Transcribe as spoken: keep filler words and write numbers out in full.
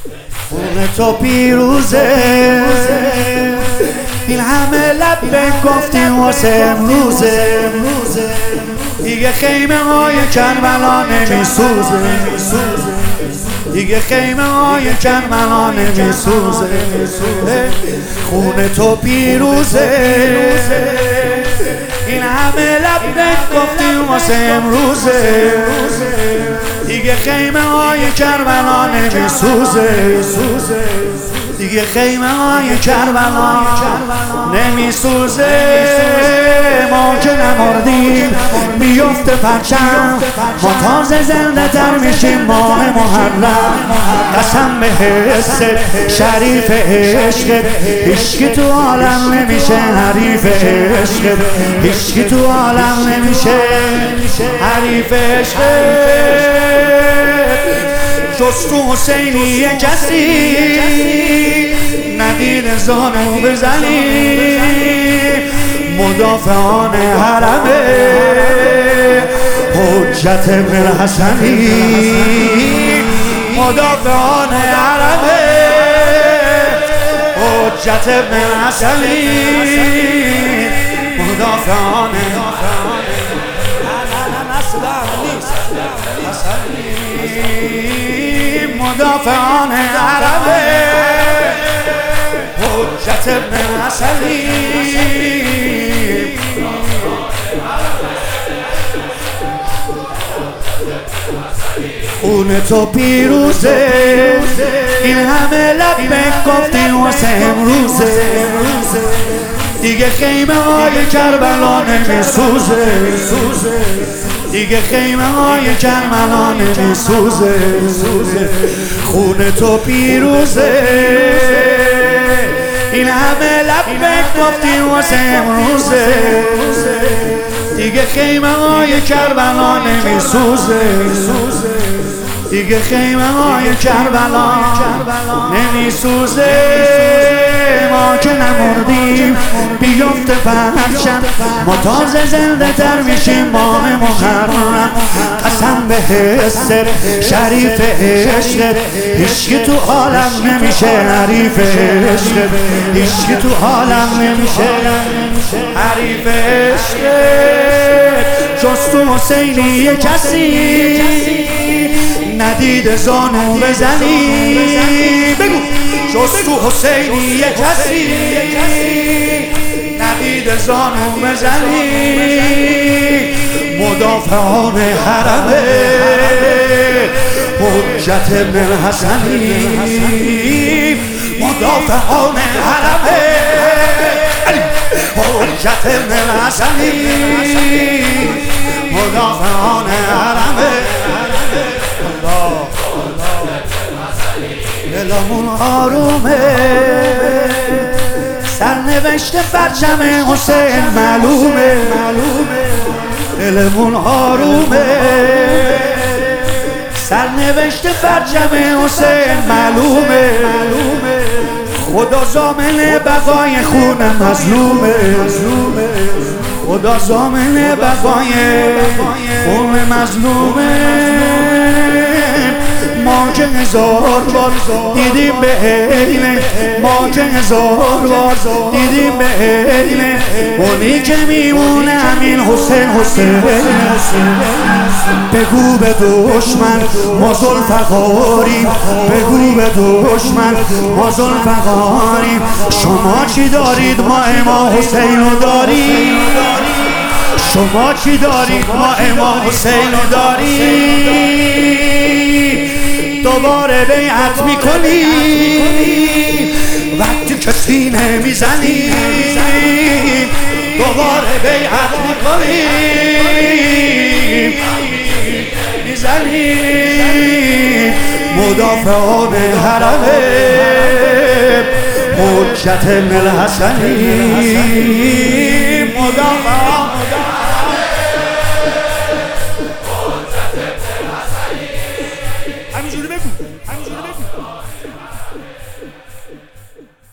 خون تو پیروزه، این همه لب گفتیم واسه امروزه. دیگه خیمه های کربلا نمیسوزه، دیگه خیمه های کربلا نمیسوزه. خون تو پیروزه، این همه لب گفتیم واسه امروزه. دیگه خیمه های کربلا نمیسوزه، دیگه خیمه های کربلا نمیسوزه. ما که نمردیم بیفته پرچم، ما تازه زنده تر میشیم ماه محرم. قسم به حس شریف عشق، هیچکی تو عالم نمیشه حریف عشق، هیچکی تو عالم نمیشه حریف عشق. جز تو حسینی کسی ندید زانو بزنی، مدافعان حرمه حجت ابن الحسنی، مدافعان حرمه حجت ابن الحسنی، مدافعان مدافعان حرمه حجت ابن الحسنی. خون تو پیروزه، این همه لب گفتیم واسه امروزه. دیگه خیمه های کربلا نمیسوزه، دیگه خیمه های کربلا نمیسوزه. خون تو پیروزه، این همه لب گفتیم واسه امروزه. دیگه خیمه های کربلا نمیسوزه، دیگه خیمه های کربلا نمیسوزه. ما که نمردیم بیفته پرچم، ما تازه زنده تر میشیم ماه محرم. قسم به حس شریف عشق، هیچکی تو عالم نمیشه حریف عشق، هیچکی تو عالم نمیشه حریف عشق. جز تو حسینی کسی ندید زانو بزنی، بگو جز تو حسینی کسی ندید زانو بزنی، مدافعان حرمه حجت ابن الحسنی، مدافعان حرمه حجت ابن الحسنی، مدافعان حرمه. دلمون آرومه، سرنوشت پرچم حسین معلومه، دلمون آرومه، سرنوشت پرچم حسین معلومه. خدا ضامن بقای خون مظلومه، خدا ضامن بقای خون مظلومه. ما که هزار بار دیدیم به عینه، ما که هزار بار دیدیم به عینه، اونی که میمونه همین حسین حسین. بگو به دشمن ما ذوالفقاریم، بگو به دشمن ما ذوالفقاریم. شما چی دارید ما امام حسین رو داریم، شما چی دارید ما امام حسین رو داریم. دوباره بیعت میکنی وقتی که سینه میزنی، دوباره بیعت میکنی میزنی. مدافعان حرمه حجت ابن الحسنی،